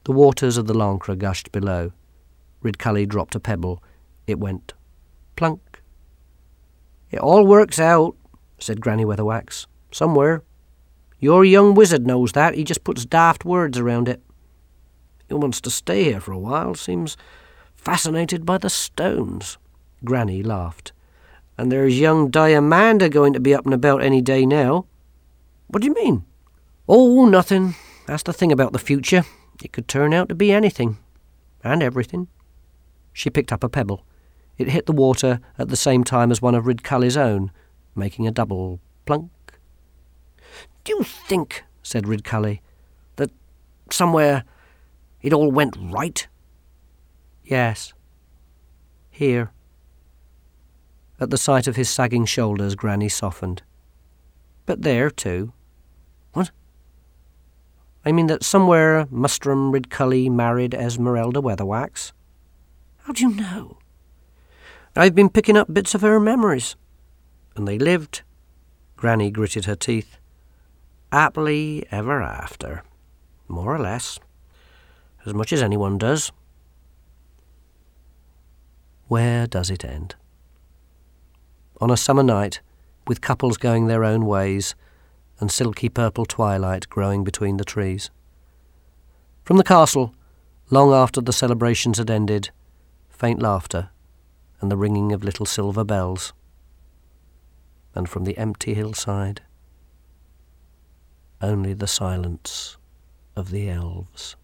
The waters of the Lancre gushed below. Ridcully dropped a pebble. It went plunk. "It all works out," said Granny Weatherwax, "somewhere. Your young wizard knows that. He just puts daft words around it. He wants to stay here for a while. Seems fascinated by the stones." Granny laughed. "And there's young Diamanda going to be up and about any day now." "What do you mean?" "Oh, nothing. That's the thing about the future. It could turn out to be anything. And everything." She picked up a pebble. It hit the water at the same time as one of Ridcully's own, making a double plunk. "Do you think," said Ridcully, "that somewhere it all went right?" "Yes. Here." At the sight of his sagging shoulders, Granny softened. "But there, too." "What?" "I mean that somewhere Mustrum Ridcully married Esmeralda Weatherwax." "How do you know?" "I've been picking up bits of her memories. And they lived," Granny gritted her teeth, "happily ever after, more or less, as much as anyone does." Where does it end? On a summer night, with couples going their own ways, and silky purple twilight growing between the trees. From the castle, long after the celebrations had ended, faint laughter and the ringing of little silver bells. And from the empty hillside, only the silence of the elves.